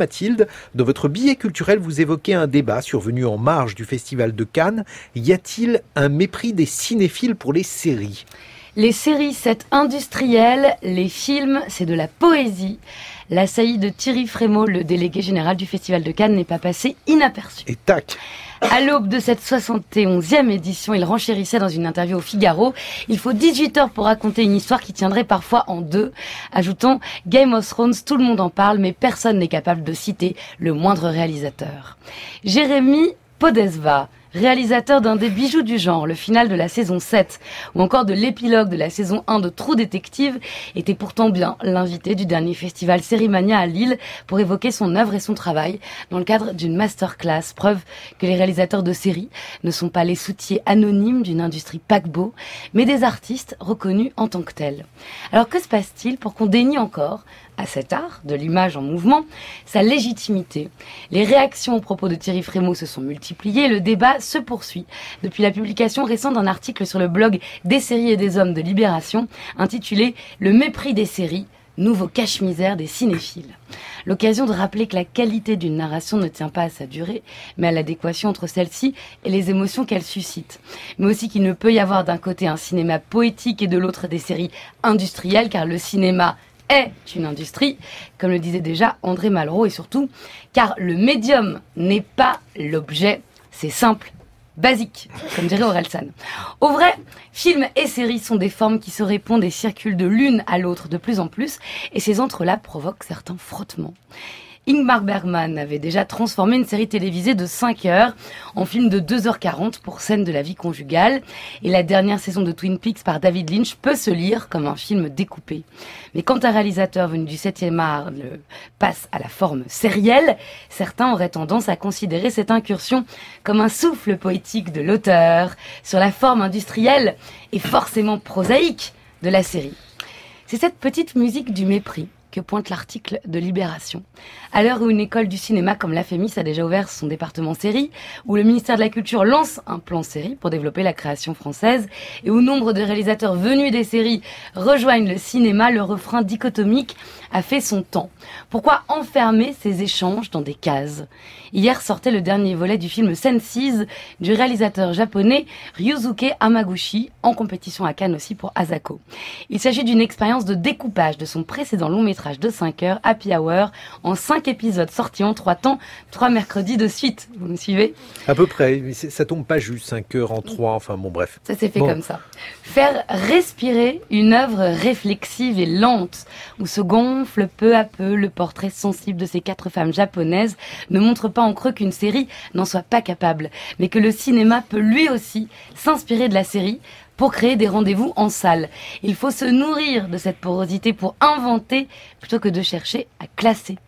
Mathilde, dans votre billet culturel, vous évoquez un débat survenu en marge du Festival de Cannes. Y a-t-il un mépris des cinéphiles pour les séries ? Les séries, c'est industriel. Les films, c'est de la poésie. La saillie de Thierry Frémaux, le délégué général du Festival de Cannes, n'est pas passée inaperçue. Et tac ! À l'aube de cette 71e édition, il renchérissait dans une interview au Figaro. Il faut 18 heures pour raconter une histoire qui tiendrait parfois en deux. Ajoutant « Game of Thrones, tout le monde en parle, mais personne n'est capable de citer le moindre réalisateur ». Jérémy Podesva, réalisateur d'un des bijoux du genre, le final de la saison 7, ou encore de l'épilogue de la saison 1 de True Detective, était pourtant bien l'invité du dernier festival Sérimania à Lille pour évoquer son œuvre et son travail dans le cadre d'une masterclass, preuve que les réalisateurs de séries ne sont pas les soutiers anonymes d'une industrie paquebot, mais des artistes reconnus en tant que tels. Alors que se passe-t-il pour qu'on dénie encore à cet art de l'image en mouvement sa légitimité? Les réactions aux propos de Thierry Frémaux se sont multipliées, le débat se poursuit depuis la publication récente d'un article sur le blog Des séries et des hommes de Libération intitulé « Le mépris des séries, nouveau cache-misère des cinéphiles ». L'occasion de rappeler que la qualité d'une narration ne tient pas à sa durée, mais à l'adéquation entre celle-ci et les émotions qu'elle suscite. Mais aussi qu'il ne peut y avoir d'un côté un cinéma poétique et de l'autre des séries industrielles, car le cinéma est une industrie, comme le disait déjà André Malraux, et surtout, car le médium n'est pas l'objet, c'est simple, basique, comme dirait Orelsan. Au vrai, films et séries sont des formes qui se répondent et circulent de l'une à l'autre de plus en plus, et ces entrelacs provoquent certains frottements. Ingmar Bergman avait déjà transformé une série télévisée de 5 heures en film de 2h40 pour scène de la vie conjugale. Et la dernière saison de Twin Peaks par David Lynch peut se lire comme un film découpé. Mais quand un réalisateur venu du 7e art passe à la forme sérielle, certains auraient tendance à considérer cette incursion comme un souffle poétique de l'auteur sur la forme industrielle et forcément prosaïque de la série. C'est cette petite musique du mépris que pointe l'article de Libération. À l'heure où une école du cinéma comme l'AFEMIS a déjà ouvert son département série, où le ministère de la Culture lance un plan série pour développer la création française, et où nombre de réalisateurs venus des séries rejoignent le cinéma, le refrain dichotomique a fait son temps. Pourquoi enfermer ces échanges dans des cases ? Hier sortait le dernier volet du film Senses du réalisateur japonais Ryusuke Hamaguchi, en compétition à Cannes aussi pour Asako. Il s'agit d'une expérience de découpage de son précédent long métrage de 5 heures, Happy Hour, en 5 épisodes sortis en 3 temps, 3 mercredis de suite. Vous me suivez ? À peu près, mais ça tombe pas juste 5 heures en 3, enfin bon bref. Ça s'est fait comme ça. Faire respirer une œuvre réflexive et lente, où se gonfle peu à peu le portrait sensible de ces 4 femmes japonaises, ne montre pas en creux qu'une série n'en soit pas capable, mais que le cinéma peut lui aussi s'inspirer de la série pour créer des rendez-vous en salle. Il faut se nourrir de cette porosité pour inventer plutôt que de chercher à classer.